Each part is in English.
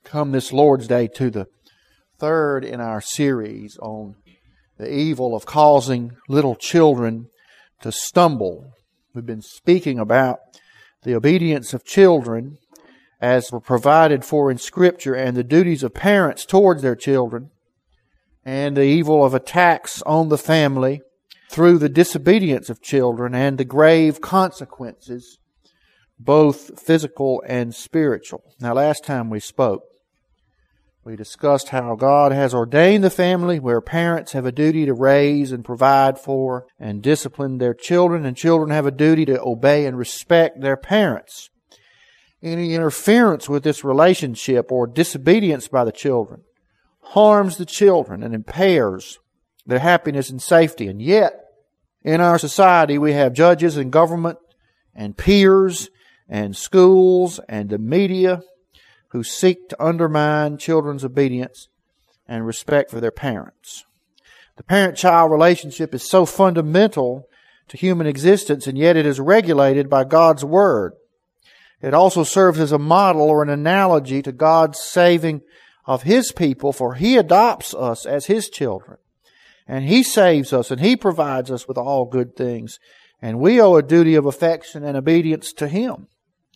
come this Lord's Day to the third in our series on the evil of causing little children to stumble. We've been speaking about the obedience of children as provided for in Scripture and the duties of parents towards their children and the evil of attacks on the family through the disobedience of children and the grave consequences, both physical and spiritual. Now, last time we spoke, we discussed how God has ordained the family where parents have a duty to raise and provide for and discipline their children, and children have a duty to obey and respect their parents. Any interference with this relationship or disobedience by the children harms the children and impairs their happiness and safety. And yet, in our society, we have judges and government and peers and schools and the media who seek to undermine children's obedience and respect for their parents. The parent-child relationship is so fundamental to human existence, and yet it is regulated by God's Word. It also serves as a model or an analogy to God's saving of His people, for He adopts us as His children. And He saves us, and He provides us with all good things. And we owe a duty of affection and obedience to Him.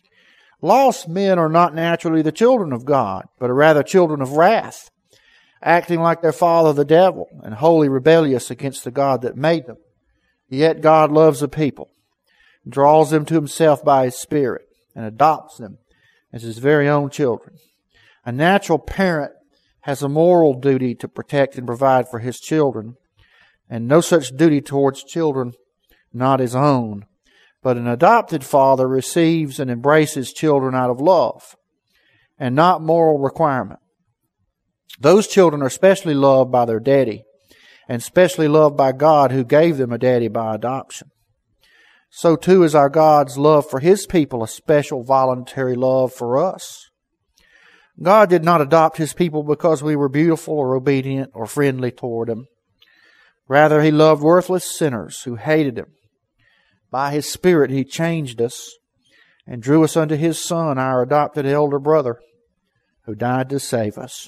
Lost men are not naturally the children of God, but are rather children of wrath, acting like their father the devil, and wholly rebellious against the God that made them. Yet God loves the people, draws them to Himself by His Spirit, and adopts them as His very own children. A natural parent has a moral duty to protect and provide for his children, and no such duty towards children not his own. But an adopted father receives and embraces children out of love and not moral requirement. Those children are specially loved by their daddy and specially loved by God, who gave them a daddy by adoption. So too is our God's love for His people a special voluntary love for us. God did not adopt His people because we were beautiful or obedient or friendly toward Him. Rather, He loved worthless sinners who hated Him. By His Spirit, He changed us and drew us unto His Son, our adopted elder brother, who died to save us.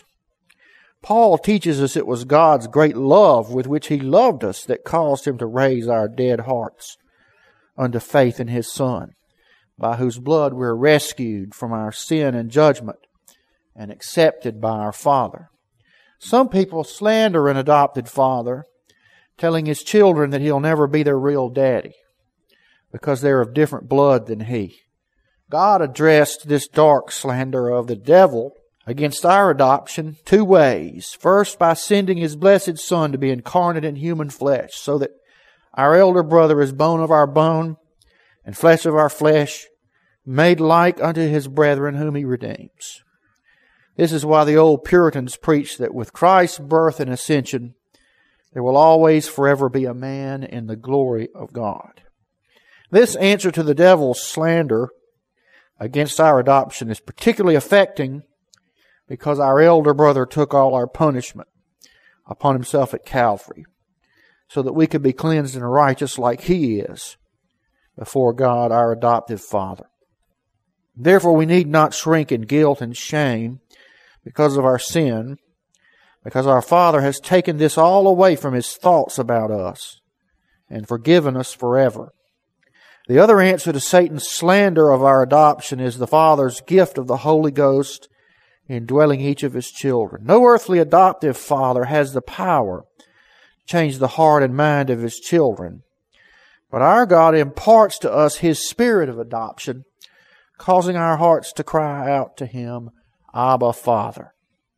Paul teaches us it was God's great love with which He loved us that caused Him to raise our dead hearts unto faith in His Son, by whose blood we are rescued from our sin and judgment and accepted by our Father. Some people slander an adopted father, telling his children that he'll never be their real daddy because they're of different blood than he. God addressed this dark slander of the devil against our adoption two ways. First, by sending His blessed Son to be incarnate in human flesh, so that our elder brother is bone of our bone and flesh of our flesh, made like unto His brethren whom He redeems. This is why the old Puritans preached that with Christ's birth and ascension, there will always forever be a man in the glory of God. This answer to the devil's slander against our adoption is particularly affecting because our elder brother took all our punishment upon Himself at Calvary, so that we could be cleansed and righteous like He is before God, our adoptive Father. Therefore, we need not shrink in guilt and shame because of our sin, because our Father has taken this all away from His thoughts about us and forgiven us forever. The other answer to Satan's slander of our adoption is the Father's gift of the Holy Ghost indwelling each of His children. No earthly adoptive father has the power to change the heart and mind of his children, but our God imparts to us His spirit of adoption, causing our hearts to cry out to Him, Abba, Father.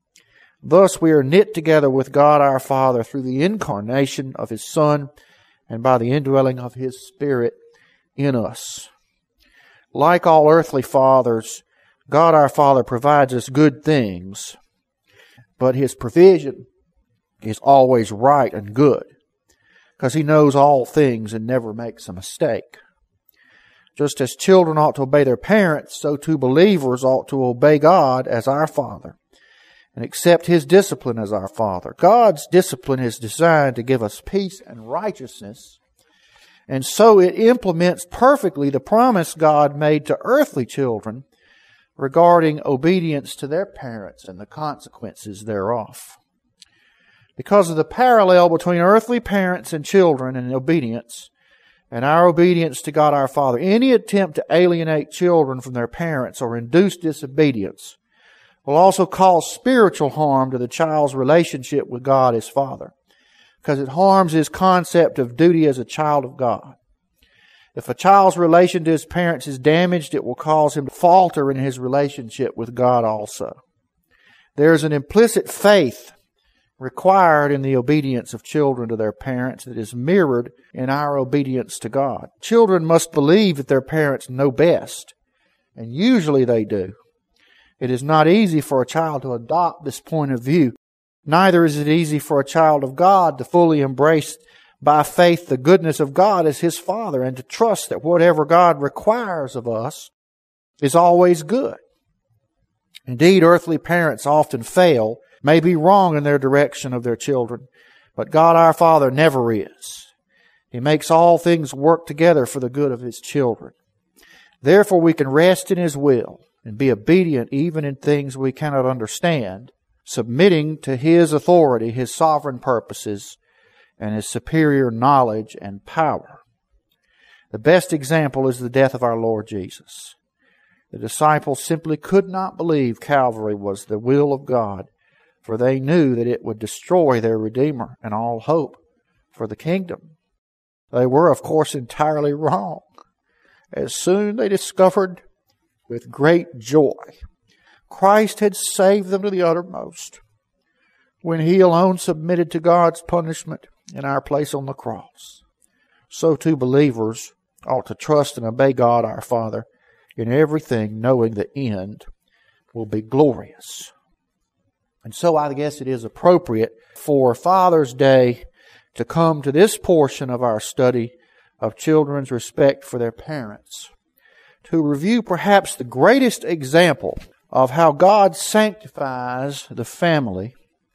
Thus we are knit together with God our Father through the incarnation of His Son and by the indwelling of His Spirit in us. Like all earthly fathers, God our Father provides us good things, but His provision is always right and good, because He knows all things and never makes a mistake. Just as children ought to obey their parents, so too believers ought to obey God as our Father and accept His discipline as our Father. God's discipline is designed to give us peace and righteousness, and so it implements perfectly the promise God made to earthly children regarding obedience to their parents and the consequences thereof. Because of the parallel between earthly parents and children and obedience, and our obedience to God our Father, any attempt to alienate children from their parents or induce disobedience will also cause spiritual harm to the child's relationship with God his Father, because it harms his concept of duty as a child of God. If a child's relation to his parents is damaged, it will cause him to falter in his relationship with God also. There is an implicit faith required in the obedience of children to their parents that is mirrored in our obedience to God. Children must believe that their parents know best, and usually they do. It is not easy for a child to adopt this point of view. Neither is it easy for a child of God to fully embrace by faith the goodness of God as his Father and to trust that whatever God requires of us is always good. Indeed, earthly parents often fail, may be wrong in their direction of their children, but God our Father never is. He makes all things work together for the good of His children. Therefore we can rest in His will and be obedient even in things we cannot understand, submitting to His authority, His sovereign purposes, and His superior knowledge and power. The best example is the death of our Lord Jesus. The disciples simply could not believe Calvary was the will of God, for they knew that it would destroy their Redeemer and all hope for the kingdom. They were, of course, entirely wrong. As soon they discovered with great joy Christ had saved them to the uttermost, when He alone submitted to God's punishment in our place on the cross. So too believers ought to trust and obey God our Father in everything, knowing the end will be glorious. And so I guess it is appropriate for Father's Day to come to this portion of our study of children's respect for their parents, to review perhaps the greatest example of how God sanctifies the family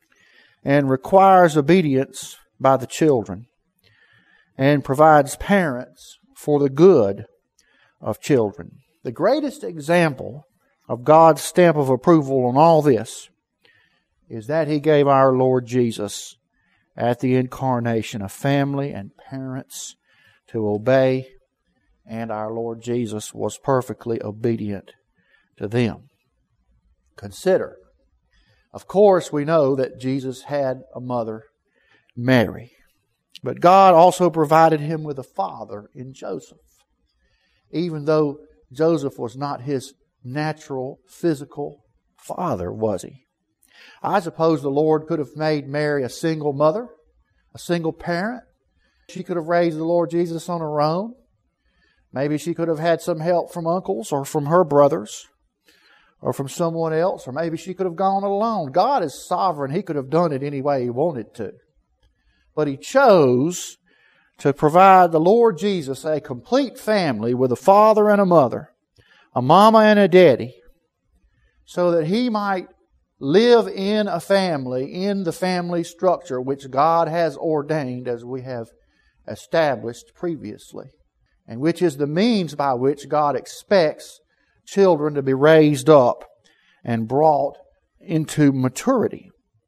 and requires obedience by the children and provides parents for the good of children. The greatest example of God's stamp of approval on all this is that He gave our Lord Jesus at the incarnation a family and parents to obey, and our Lord Jesus was perfectly obedient to them. Consider, of course, we know that Jesus had a mother, Mary, but God also provided Him with a father in Joseph, even though Joseph was not His natural, physical father, was he? I suppose the Lord could have made Mary a single mother, a single parent. She could have raised the Lord Jesus on her own. Maybe she could have had some help from uncles or from her brothers or from someone else, or maybe she could have gone alone. God is sovereign. He could have done it any way He wanted to. But He chose to provide the Lord Jesus a complete family with a father and a mother, a mama and a daddy, so that He might live in a family, in the family structure which God has ordained, as we have established previously, and which is the means by which God expects children to be raised up and brought into maturity.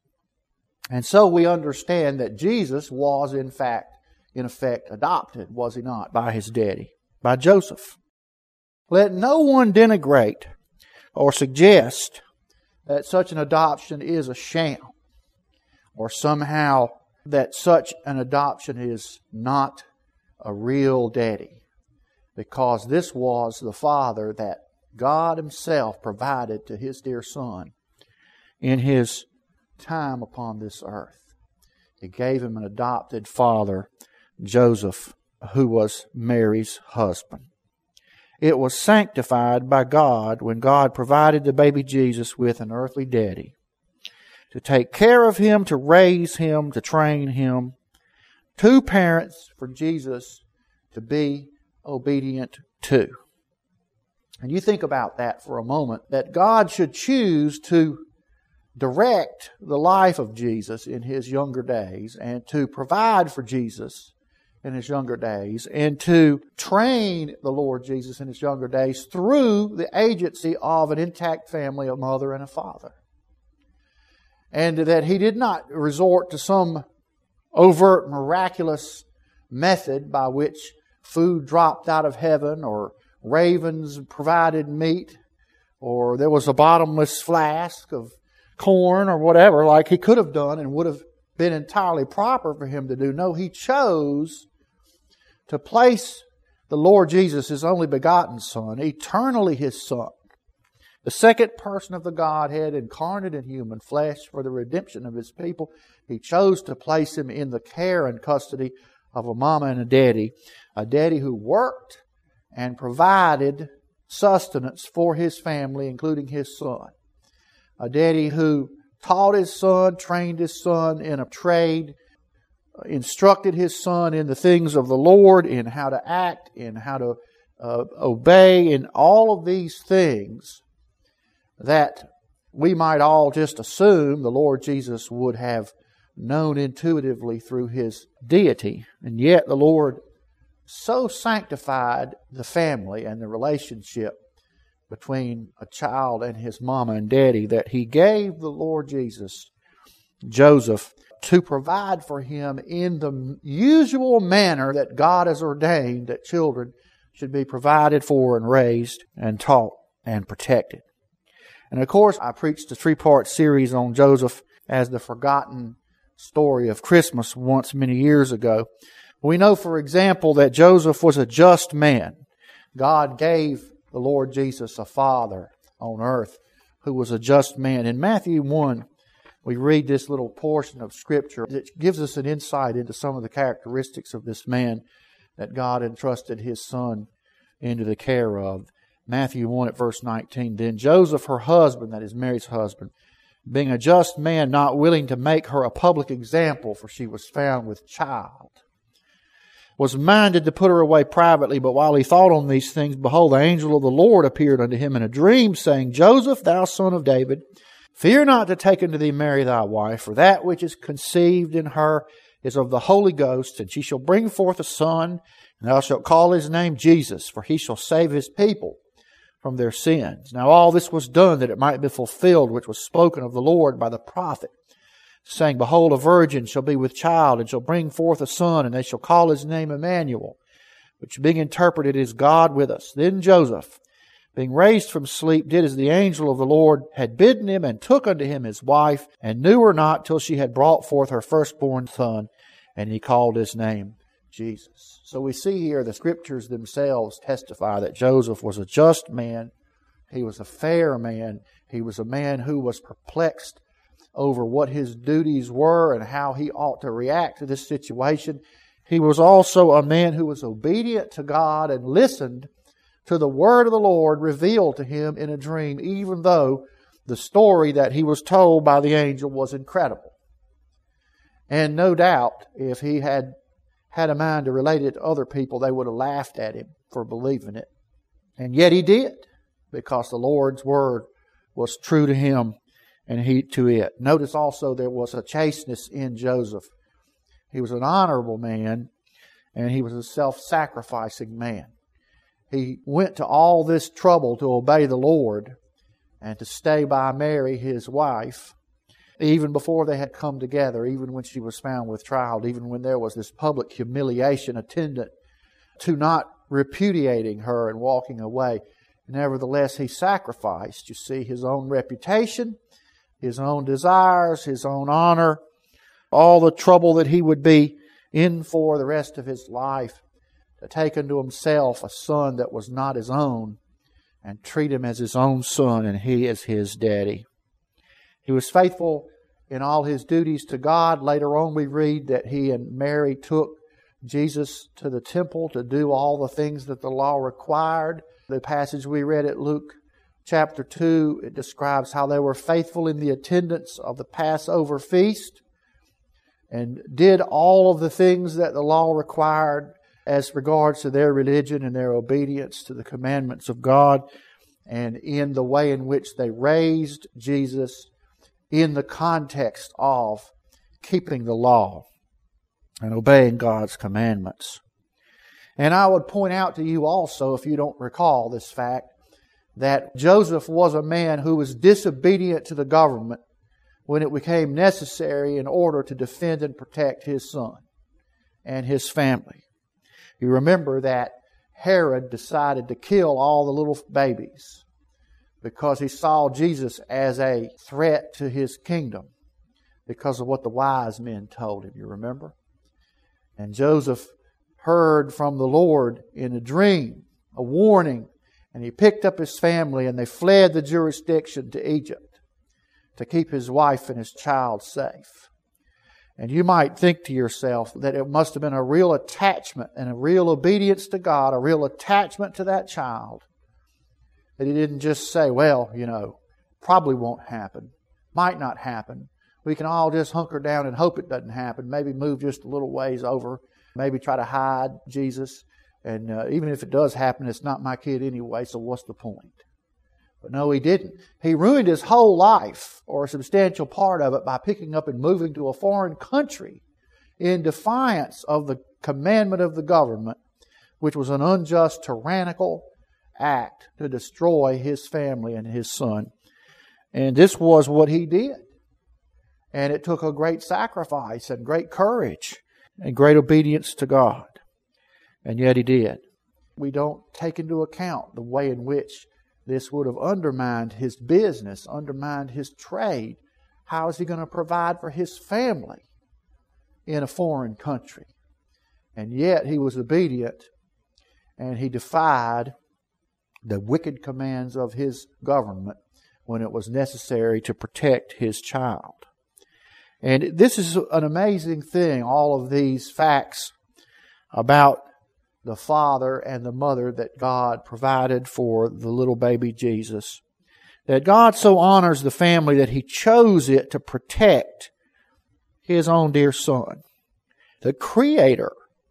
And so we understand that Jesus was in effect adopted, was He not, by His daddy, by Joseph. Let no one denigrate or suggest that such an adoption is a sham, or somehow that such an adoption is not a real daddy, because this was the father that God Himself provided to His dear Son in His time upon this earth. He gave Him an adopted father, Joseph, who was Mary's husband. It was sanctified by God when God provided the baby Jesus with an earthly daddy to take care of Him, to raise Him, to train Him. Two parents for Jesus to be obedient to. And you think about that for a moment, that God should choose to direct the life of Jesus in His younger days and to provide for Jesus in His younger days and to train the Lord Jesus in His younger days through the agency of an intact family, a mother and a father. And that He did not resort to some overt miraculous method by which food dropped out of heaven or ravens provided meat or there was a bottomless flask of corn or whatever like He could have done and would have been entirely proper for Him to do. No, He chose to place the Lord Jesus, His only begotten Son, eternally His Son, the second person of the Godhead, incarnate in human flesh for the redemption of His people. He chose to place Him in the care and custody of a mama and a daddy who worked and provided sustenance for his family, including his son. A daddy who taught his son, trained his son in a trade, instructed his son in the things of the Lord, in how to act, in how to obey, in all of these things that we might all just assume the Lord Jesus would have known intuitively through His deity. And yet the Lord so sanctified the family and the relationship between a child and his mama and daddy that He gave the Lord Jesus, Joseph, to provide for him in the usual manner that God has ordained that children should be provided for and raised and taught and protected. And of course, I preached a 3-part series on Joseph as the forgotten story of Christmas once many years ago. We know, for example, that Joseph was a just man. God gave the Lord Jesus a father on earth who was a just man. In Matthew 1, we read this little portion of Scripture that gives us an insight into some of the characteristics of this man that God entrusted His Son into the care of. Matthew 1 at verse 19, Then Joseph, her husband, that is Mary's husband, being a just man, not willing to make her a public example, for she was found with child, was minded to put her away privately. But while he thought on these things, behold, the angel of the Lord appeared unto him in a dream, saying, Joseph, thou son of David, fear not to take unto thee Mary thy wife, for that which is conceived in her is of the Holy Ghost, and she shall bring forth a son, and thou shalt call his name Jesus, for he shall save his people from their sins. Now all this was done that it might be fulfilled, which was spoken of the Lord by the prophet, saying, Behold, a virgin shall be with child, and shall bring forth a son, and they shall call his name Emmanuel, which being interpreted is God with us. Then Joseph, being raised from sleep, did as the angel of the Lord had bidden him, and took unto him his wife, and knew her not till she had brought forth her firstborn son, and he called his name Jesus. So we see here the Scriptures themselves testify that Joseph was a just man. He was a fair man. He was a man who was perplexed over what his duties were and how he ought to react to this situation. He was also a man who was obedient to God and listened to the word of the Lord revealed to him in a dream, even though the story that he was told by the angel was incredible. And no doubt, if he had a mind to relate it to other people, they would have laughed at him for believing it. And yet he did, because the Lord's word was true to him and he to it. Notice also there was a chasteness in Joseph. He was an honorable man, and he was a self-sacrificing man. He went to all this trouble to obey the Lord and to stay by Mary, his wife, even before they had come together, even when she was found with child, even when there was this public humiliation attendant to not repudiating her and walking away. Nevertheless, he sacrificed, you see, his own reputation, his own desires, his own honor, all the trouble that he would be in for the rest of his life, to take unto himself a son that was not his own and treat him as his own son and he as his daddy. He was faithful in all his duties to God. Later on we read that he and Mary took Jesus to the temple to do all the things that the law required. The passage we read at Luke chapter 2, it describes how they were faithful in the attendance of the Passover feast and did all of the things that the law required as regards to their religion and their obedience to the commandments of God, and in the way in which they raised Jesus in the context of keeping the law. and obeying God's commandments. And I would point out to you also, if you don't recall this fact, that Joseph was a man who was disobedient to the government when it became necessary in order to defend and protect his son and his family. You remember that Herod decided to kill all the little babies because he saw Jesus as a threat to his kingdom because of what the wise men told him, you remember? And Joseph heard from the Lord in a dream, a warning, and he picked up his family and they fled the jurisdiction to Egypt to keep his wife and his child safe. And you might think to yourself that it must have been a real attachment and a real obedience to God, a real attachment to that child, that he didn't just say, well, probably won't happen, might not happen. We can all just hunker down and hope it doesn't happen, maybe move just a little ways over, maybe try to hide Jesus. And even if it does happen, it's not my kid anyway, so what's the point? But no, he didn't. He ruined his whole life, or a substantial part of it, by picking up and moving to a foreign country in defiance of the commandment of the government, which was an unjust, tyrannical act to destroy his family and his son. And this was what he did. And it took a great sacrifice and great courage and great obedience to God. And yet he did. We don't take into account the way in which this would have undermined his business, undermined his trade. How is he going to provide for his family in a foreign country? And yet he was obedient, and he defied the wicked commands of his government when it was necessary to protect his child. And this is an amazing thing, all of these facts about the father and the mother that God provided for the little baby Jesus. That God so honors the family that He chose it to protect His own dear Son. The Creator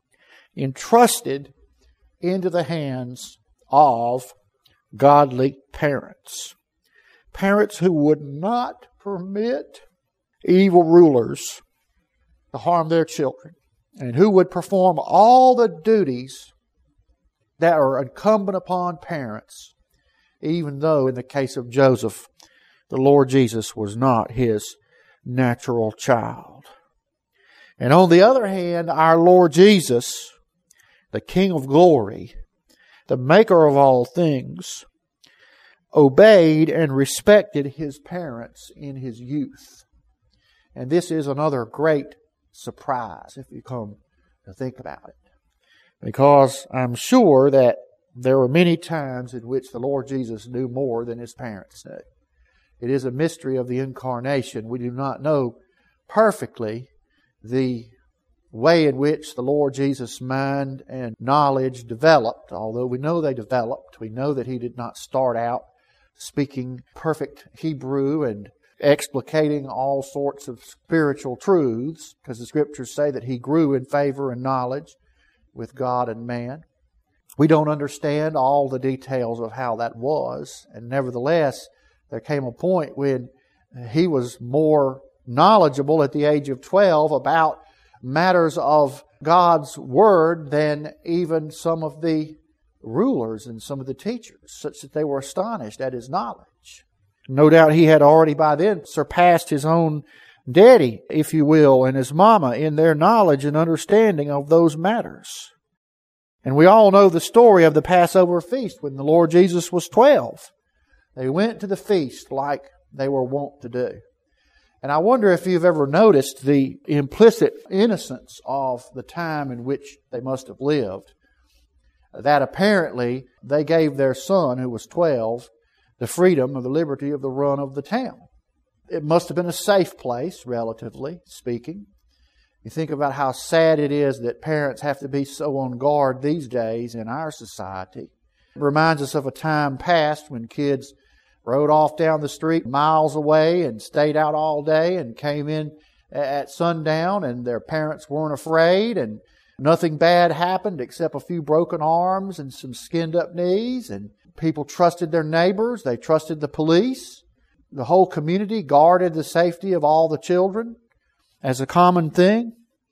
entrusted into the hands of godly parents. Parents who would not permit evil rulers to harm their children, and who would perform all the duties that are incumbent upon parents, even though in the case of Joseph, the Lord Jesus was not his natural child. And on the other hand, our Lord Jesus, the King of glory, the maker of all things, obeyed and respected his parents in his youth. And this is another great surprise if you come to think about it. Because I'm sure that there were many times in which the Lord Jesus knew more than his parents knew. It is a mystery of the incarnation. We do not know perfectly the way in which the Lord Jesus' mind and knowledge developed. Although we know they developed, we know that He did not start out speaking perfect Hebrew and explicating all sorts of spiritual truths, because the Scriptures say that He grew in favor and knowledge with God and man. We don't understand all the details of how that was, and nevertheless, there came a point when He was more knowledgeable at the age of 12 about matters of God's Word than even some of the rulers and some of the teachers, such that they were astonished at His knowledge. No doubt He had already by then surpassed His own daddy, if you will, and His mama in their knowledge and understanding of those matters. And we all know the story of the Passover feast when the Lord Jesus was 12. They went to the feast like they were wont to do. And I wonder if you've ever noticed the implicit innocence of the time in which they must have lived. That apparently they gave their son, who was 12, the freedom or the liberty of the run of the town. It must have been a safe place, relatively speaking. You think about how sad it is that parents have to be so on guard these days in our society. It reminds us of a time past when kids rode off down the street miles away and stayed out all day and came in at sundown, and their parents weren't afraid, and nothing bad happened except a few broken arms and some skinned up knees, and people trusted their neighbors, they trusted the police. The whole community guarded the safety of all the children as a common thing.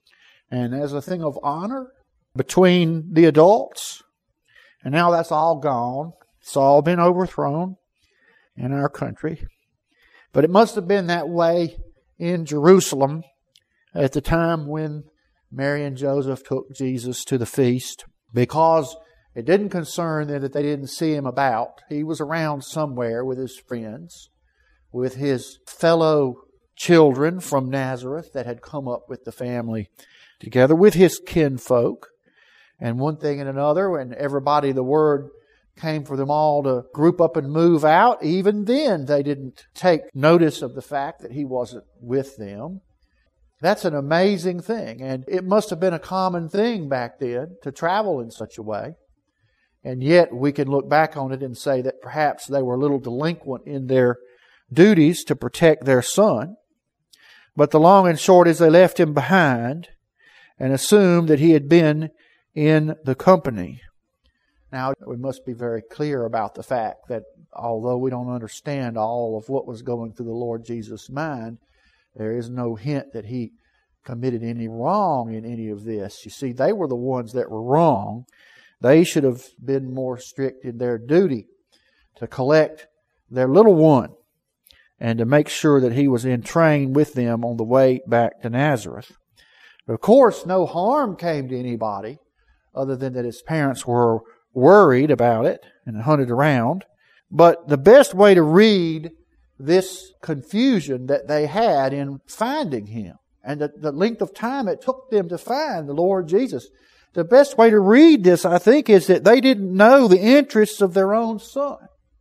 and as a thing of honor between the adults. And now that's all gone. It's all been overthrown in our country. But it must have been that way in Jerusalem at the time when Mary and Joseph took Jesus to the feast, because it didn't concern them that they didn't see him about. He was around somewhere with his friends, with his fellow children from Nazareth that had come up with the family together, with his kinfolk. And one thing and another, and everybody, the word came for them all to group up and move out. Even then, they didn't take notice of the fact that he wasn't with them. That's an amazing thing. And it must have been a common thing back then to travel in such a way. And yet we can look back on it and say that perhaps they were a little delinquent in their duties to protect their son. But the long and short is they left him behind and assumed that he had been in the company. Now, we must be very clear about the fact that although we don't understand all of what was going through the Lord Jesus' mind, there is no hint that he committed any wrong in any of this. You see, they were the ones that were wrong. They should have been more strict in their duty to collect their little one and to make sure that he was in train with them on the way back to Nazareth. But of course, no harm came to anybody other than that his parents were worried about it and hunted around. But the best way to read this confusion that they had in finding him and the length of time it took them to find the Lord Jesus, the best way to read this, I think, is that they didn't know the interests of their own son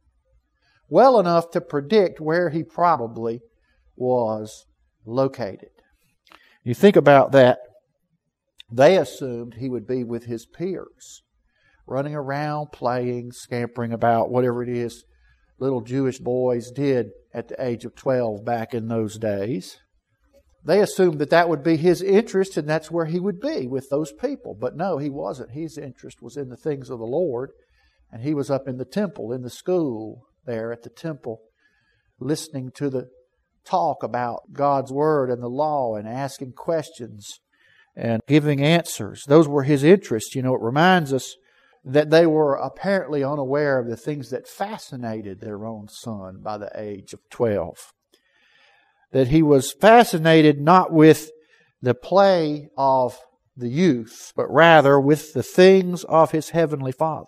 well enough to predict where he probably was located. You think about that. They assumed he would be with his peers, running around, playing, scampering about, whatever it is little Jewish boys did at the age of 12 back in those days. They assumed that that would be his interest and that's where he would be, with those people. But no, he wasn't. His interest was in the things of the Lord. And he was up in the temple, in the school there at the temple, listening to the talk about God's Word and the law and asking questions and giving answers. Those were his interests. You know, it reminds us that they were apparently unaware of the things that fascinated their own son by the age of 12. That he was fascinated not with the play of the youth, but rather with the things of his heavenly Father.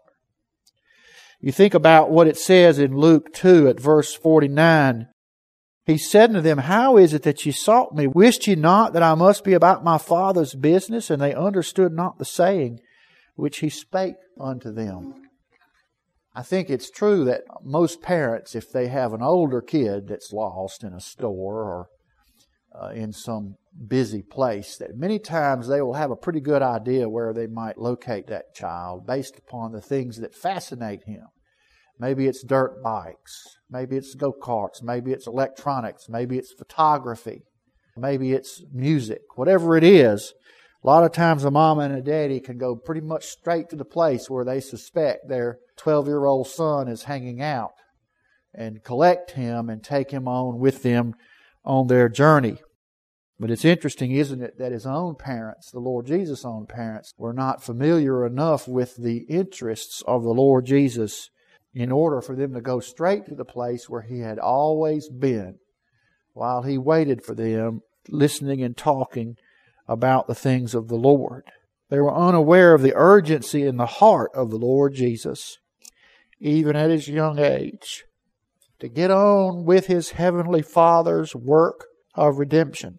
You think about what it says in Luke 2 at verse 49. He said unto them, How is it that ye sought me? Wist ye not that I must be about my Father's business? And they understood not the saying which he spake unto them. I think it's true that most parents, if they have an older kid that's lost in a store or in some busy place, that many times they will have a pretty good idea where they might locate that child based upon the things that fascinate him. Maybe it's dirt bikes, maybe it's go-karts, maybe it's electronics, maybe it's photography, maybe it's music, whatever it is. A lot of times a mama and a daddy can go pretty much straight to the place where they suspect their 12-year-old son is hanging out and collect him and take him on with them on their journey. But it's interesting, isn't it, that his own parents, the Lord Jesus' own parents, were not familiar enough with the interests of the Lord Jesus in order for them to go straight to the place where he had always been while he waited for them, listening and talking about the things of the Lord. They were unaware of the urgency in the heart of the Lord Jesus, even at his young age, to get on with his heavenly Father's work of redemption.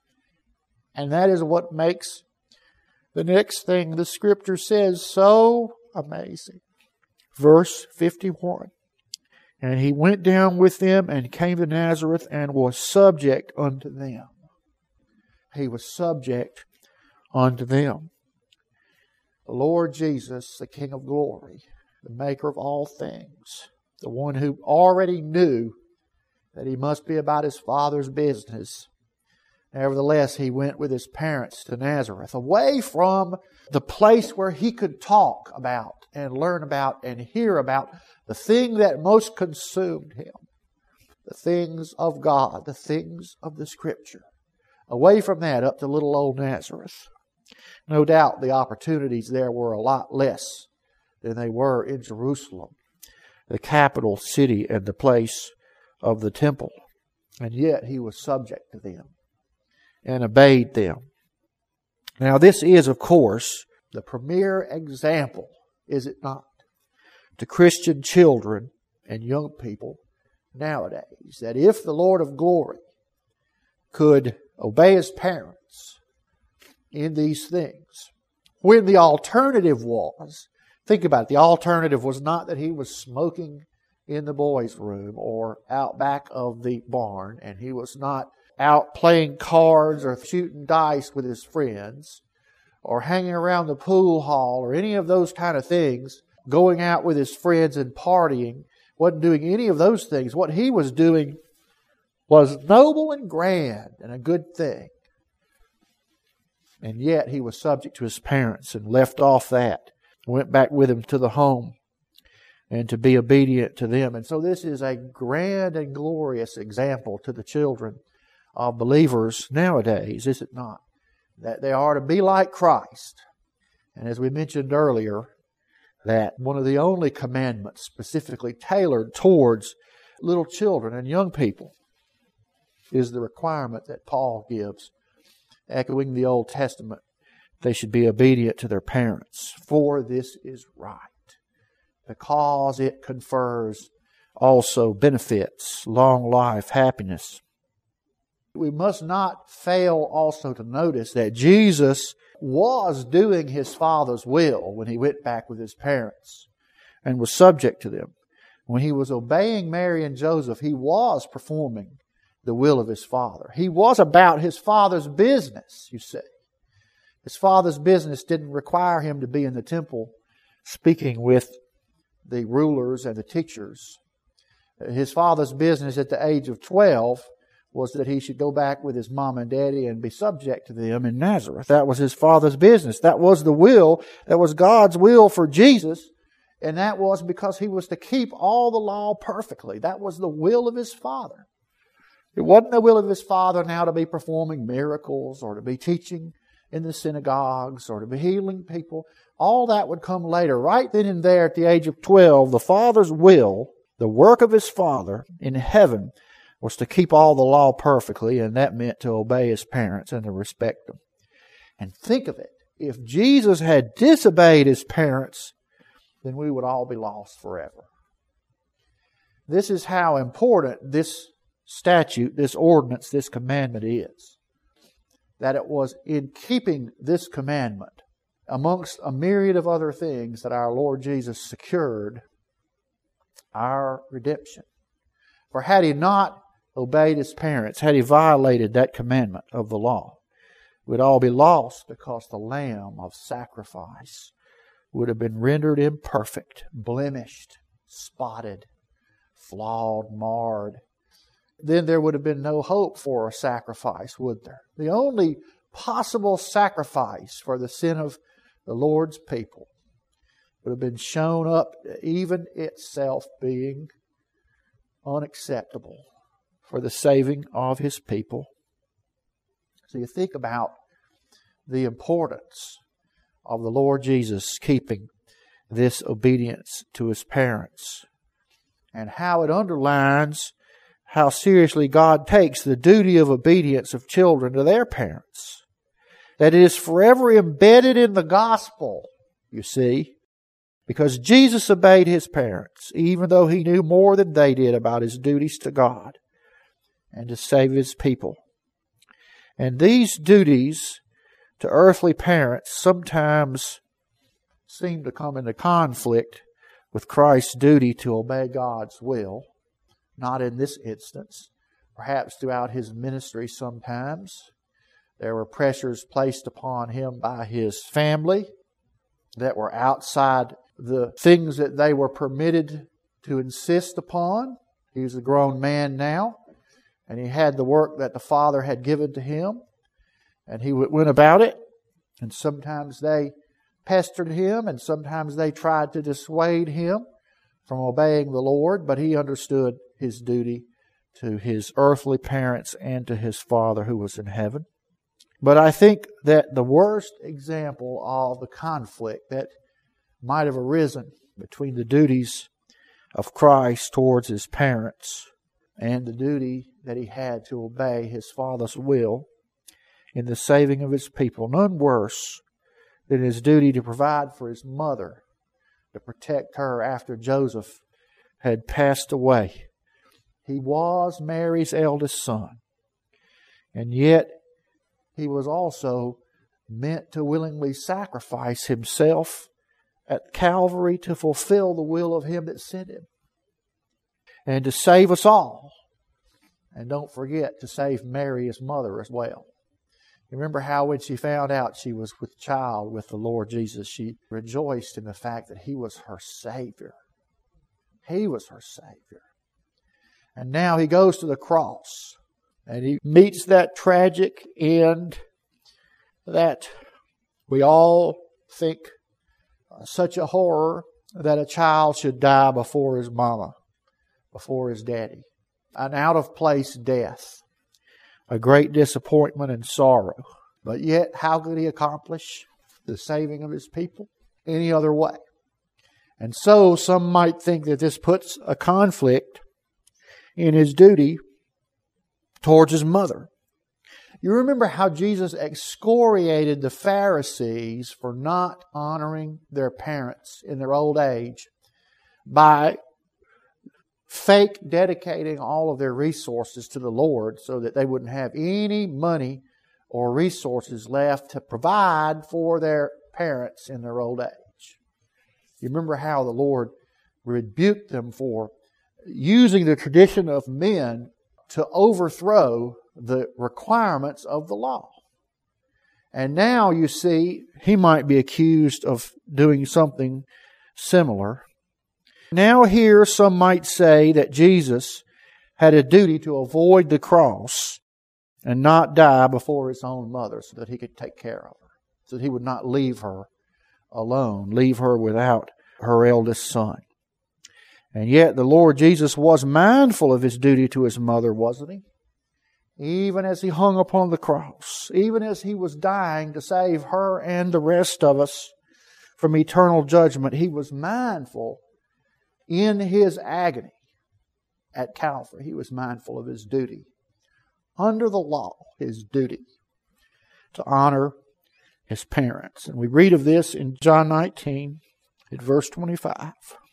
And that is what makes the next thing the Scripture says so amazing. Verse 51. And he went down with them and came to Nazareth and was subject unto them. He was subject unto them. The Lord Jesus, the King of glory, the maker of all things, the one who already knew that he must be about his Father's business. Nevertheless, he went with his parents to Nazareth, away from the place where he could talk about and learn about and hear about the thing that most consumed him, the things of God, the things of the Scripture. Away from that, up to little old Nazareth. No doubt the opportunities there were a lot less than they were in Jerusalem, the capital city and the place of the temple. And yet he was subject to them and obeyed them. Now this is, of course, the premier example, is it not, to Christian children and young people nowadays, that if the Lord of glory could obey His parents in these things, when the alternative was, think about it, the alternative was not that he was smoking in the boys' room or out back of the barn, and he was not out playing cards or shooting dice with his friends or hanging around the pool hall or any of those kind of things, going out with his friends and partying, wasn't doing any of those things. What he was doing was noble and grand and a good thing. And yet he was subject to his parents and left off that, went back with them to the home and to be obedient to them. And so this is a grand and glorious example to the children of believers nowadays, is it not? That they are to be like Christ. And as we mentioned earlier, that one of the only commandments specifically tailored towards little children and young people is the requirement that Paul gives, echoing the Old Testament. They should be obedient to their parents, for this is right, because it confers also benefits, long life, happiness. We must not fail also to notice that Jesus was doing His Father's will when He went back with His parents and was subject to them. When He was obeying Mary and Joseph, He was performing the will of His Father. He was about His Father's business, you see. His Father's business didn't require Him to be in the temple speaking with the rulers and the teachers. His Father's business at the age of 12 was that He should go back with His mom and daddy and be subject to them in Nazareth. That was His Father's business. That was the will. That was God's will for Jesus. And that was because He was to keep all the law perfectly. That was the will of His Father. It wasn't the will of His Father now to be performing miracles or to be teaching in the synagogues or to be healing people. All that would come later. Right then and there at the age of 12, the Father's will, the work of His Father in heaven, was to keep all the law perfectly, and that meant to obey His parents and to respect them. And think of it. If Jesus had disobeyed His parents, then we would all be lost forever. This is how important this statute, this ordinance, this commandment is. That it was in keeping this commandment, amongst a myriad of other things, that our Lord Jesus secured our redemption. For had He not obeyed His parents, had He violated that commandment of the law, we'd all be lost, because the lamb of sacrifice would have been rendered imperfect, blemished, spotted, flawed, marred. Then there would have been no hope for a sacrifice, would there? The only possible sacrifice for the sin of the Lord's people would have been shown up, even itself being unacceptable for the saving of His people. So you think about the importance of the Lord Jesus keeping this obedience to His parents, and how it underlines how seriously God takes the duty of obedience of children to their parents. That it is forever embedded in the gospel, you see, because Jesus obeyed His parents, even though He knew more than they did about His duties to God and to save His people. And these duties to earthly parents sometimes seem to come into conflict with Christ's duty to obey God's will. Not in this instance. Perhaps throughout His ministry sometimes there were pressures placed upon Him by His family that were outside the things that they were permitted to insist upon. He was a grown man now, and he had the work that the Father had given to him, and he went about it. And sometimes they pestered him, and sometimes they tried to dissuade him from obeying the Lord, but he understood his duty to his earthly parents and to his Father who was in heaven. But I think that the worst example of the conflict that might have arisen between the duties of Christ towards His parents and the duty that He had to obey His Father's will in the saving of His people, none worse than His duty to provide for His mother, to protect her after Joseph had passed away. He was Mary's eldest son, and yet He was also meant to willingly sacrifice Himself at Calvary to fulfill the will of Him that sent Him and to save us all. And don't forget to save Mary, His mother, as well. Remember how when she found out she was with child with the Lord Jesus, she rejoiced in the fact that He was her Savior. He was her Savior. And now He goes to the cross and He meets that tragic end that we all think such a horror, that a child should die before his mama, before his daddy. An out-of-place death. A great disappointment and sorrow. But yet, how could He accomplish the saving of His people any other way? And so, some might think that this puts a conflict in His duty towards His mother. You remember how Jesus excoriated the Pharisees for not honoring their parents in their old age by fake dedicating all of their resources to the Lord so that they wouldn't have any money or resources left to provide for their parents in their old age. You remember how the Lord rebuked them for using the tradition of men to overthrow the requirements of the law. And now you see, He might be accused of doing something similar. Now here some might say that Jesus had a duty to avoid the cross and not die before His own mother so that He could take care of her, so that He would not leave her alone, leave her without her eldest son. And yet the Lord Jesus was mindful of His duty to His mother, wasn't He? Even as He hung upon the cross, even as He was dying to save her and the rest of us from eternal judgment, He was mindful in His agony at Calvary. He was mindful of His duty. Under the law, His duty to honor His parents. And we read of this in John 19 at verse 25.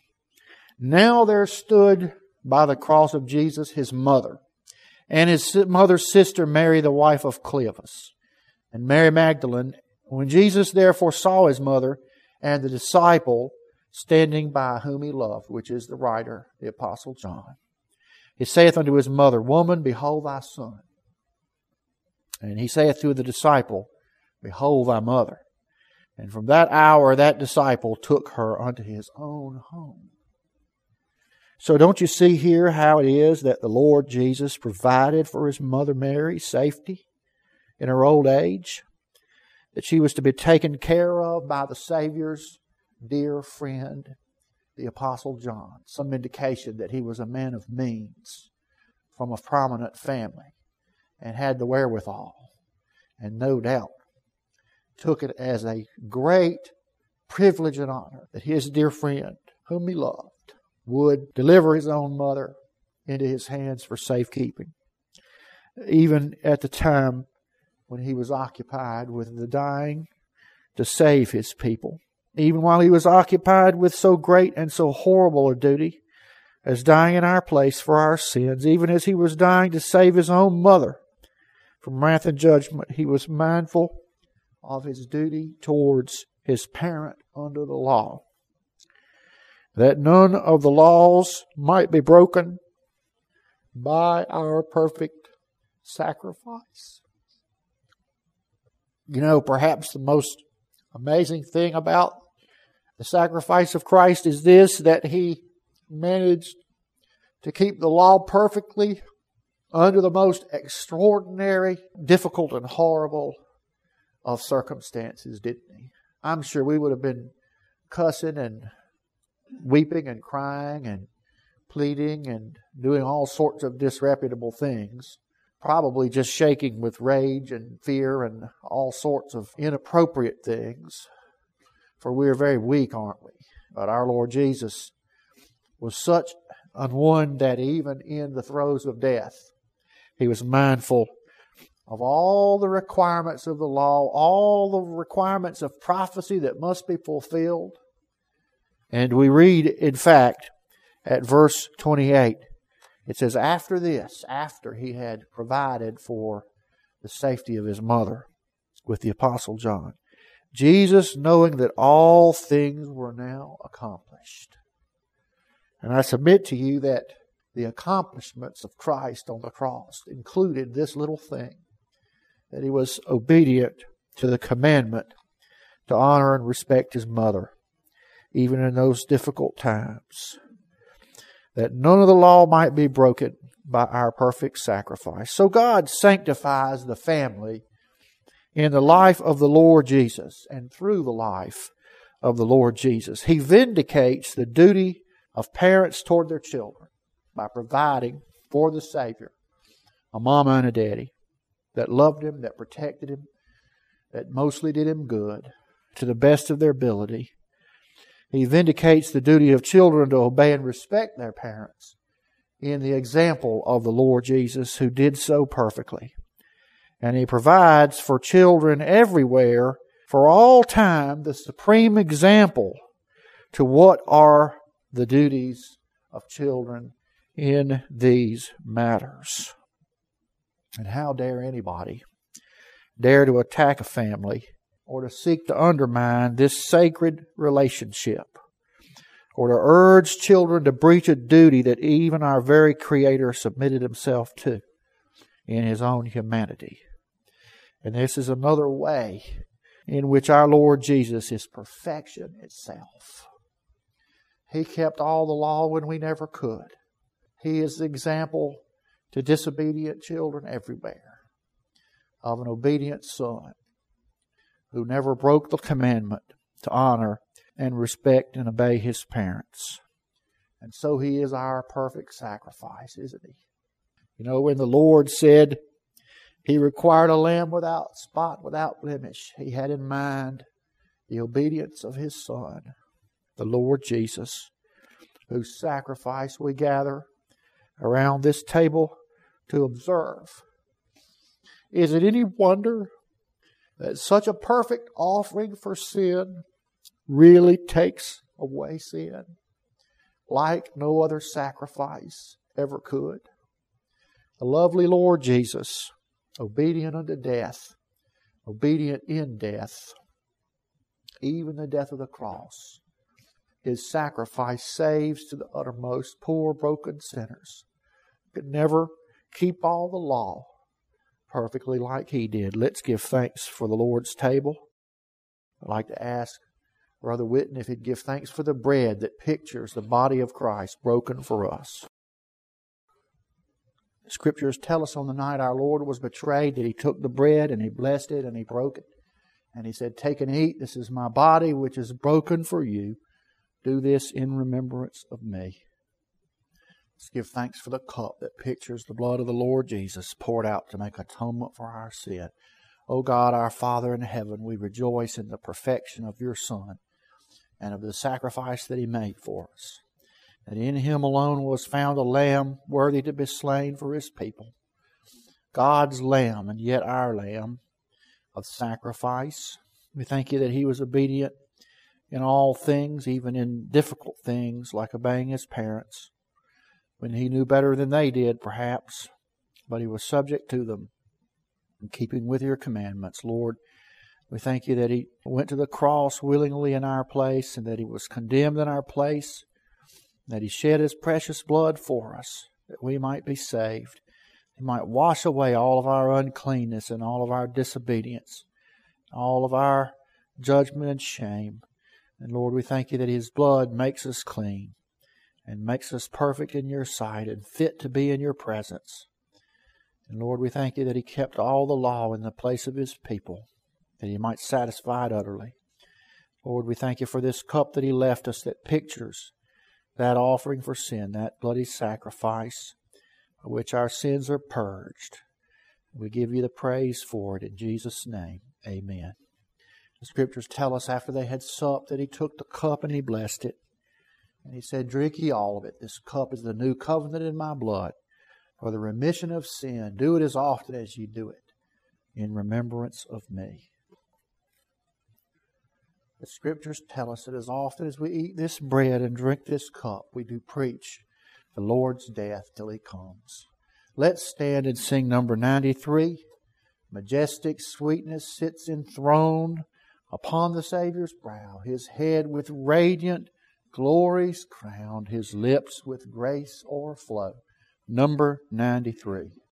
Now there stood by the cross of Jesus His mother, and His mother's sister Mary, the wife of Cleophas, and Mary Magdalene. When Jesus therefore saw His mother and the disciple standing by whom He loved, which is the writer, the Apostle John, He saith unto His mother, Woman, behold thy son. And He saith to the disciple, Behold thy mother. And from that hour that disciple took her unto his own home. So don't you see here how it is that the Lord Jesus provided for His mother Mary safety in her old age? That she was to be taken care of by the Savior's dear friend, the Apostle John. Some indication that he was a man of means from a prominent family and had the wherewithal. And no doubt took it as a great privilege and honor that his dear friend, whom he loved, would deliver his own mother into his hands for safekeeping. Even at the time when he was occupied with the dying to save his people. Even while he was occupied with so great and so horrible a duty as dying in our place for our sins, even as He was dying to save His own mother from wrath and judgment, He was mindful of His duty towards His parent under the law, that none of the laws might be broken by our perfect sacrifice. You know, perhaps the most amazing thing about the sacrifice of Christ is this, that He managed to keep the law perfectly under the most extraordinary, difficult, and horrible of circumstances, didn't He? I'm sure we would have been cussing and weeping and crying and pleading and doing all sorts of disreputable things, probably just shaking with rage and fear and all sorts of inappropriate things. For we are very weak, aren't we? But our Lord Jesus was such an one that even in the throes of death, He was mindful of all the requirements of the law, all the requirements of prophecy that must be fulfilled. And we read, in fact, at verse 28, it says, after this, after He had provided for the safety of His mother with the Apostle John, Jesus, knowing that all things were now accomplished. And I submit to you that the accomplishments of Christ on the cross included this little thing, that He was obedient to the commandment to honor and respect His mother, even in those difficult times, that none of the law might be broken by our perfect sacrifice. So God sanctifies the family in the life of the Lord Jesus and through the life of the Lord Jesus. He vindicates the duty of parents toward their children by providing for the Savior a mama and a daddy that loved Him, that protected Him, that mostly did Him good to the best of their ability. He vindicates the duty of children to obey and respect their parents in the example of the Lord Jesus, who did so perfectly. And He provides for children everywhere, for all time, the supreme example to what are the duties of children in these matters. And how dare anybody dare to attack a family or to seek to undermine this sacred relationship, or to urge children to breach a duty that even our very Creator submitted Himself to in His own humanity. And this is another way in which our Lord Jesus is perfection itself. He kept all the law when we never could. He is the example to disobedient children everywhere of an obedient Son who never broke the commandment to honor and respect and obey His parents. And so He is our perfect sacrifice, isn't He? You know, when the Lord said He required a lamb without spot, without blemish, He had in mind the obedience of His Son, the Lord Jesus, whose sacrifice we gather around this table to observe. Is it any wonder that such a perfect offering for sin really takes away sin like no other sacrifice ever could? The lovely Lord Jesus, obedient unto death, obedient in death, even the death of the cross. His sacrifice saves to the uttermost poor, broken sinners. Could never keep all the law perfectly like He did. Let's give thanks for the Lord's table. I'd like to ask Brother Whitten if he'd give thanks for the bread that pictures the body of Christ broken for us. The Scriptures tell us on the night our Lord was betrayed that He took the bread and He blessed it and He broke it. And He said, "Take and eat. This is my body which is broken for you. Do this in remembrance of me." Let's give thanks for the cup that pictures the blood of the Lord Jesus poured out to make atonement for our sin. O God, our Father in heaven, we rejoice in the perfection of Your Son and of the sacrifice that He made for us. That in Him alone was found a lamb worthy to be slain for His people. God's lamb and yet our lamb of sacrifice. We thank You that He was obedient in all things, even in difficult things like obeying His parents, when He knew better than they did, perhaps, but He was subject to them in keeping with Your commandments. Lord, we thank You that He went to the cross willingly in our place and that He was condemned in our place, that He shed His precious blood for us, that we might be saved. He might wash away all of our uncleanness and all of our disobedience, all of our judgment and shame. And Lord, we thank You that His blood makes us clean and makes us perfect in Your sight and fit to be in Your presence. And Lord, we thank You that He kept all the law in the place of His people, that He might satisfy it utterly. Lord, we thank You for this cup that He left us that pictures that offering for sin, that bloody sacrifice by which our sins are purged. We give you the praise for it in Jesus' name. Amen. The Scriptures tell us after they had supped that He took the cup and He blessed it. And He said, "Drink ye all of it. This cup is the new covenant in my blood for the remission of sin. Do it as often as ye do it in remembrance of me." The Scriptures tell us that as often as we eat this bread and drink this cup, we do preach the Lord's death till He comes. Let's stand and sing number 93. Majestic sweetness sits enthroned upon the Savior's brow, His head with radiant glories crowned, His lips with grace o'erflow. Number 93.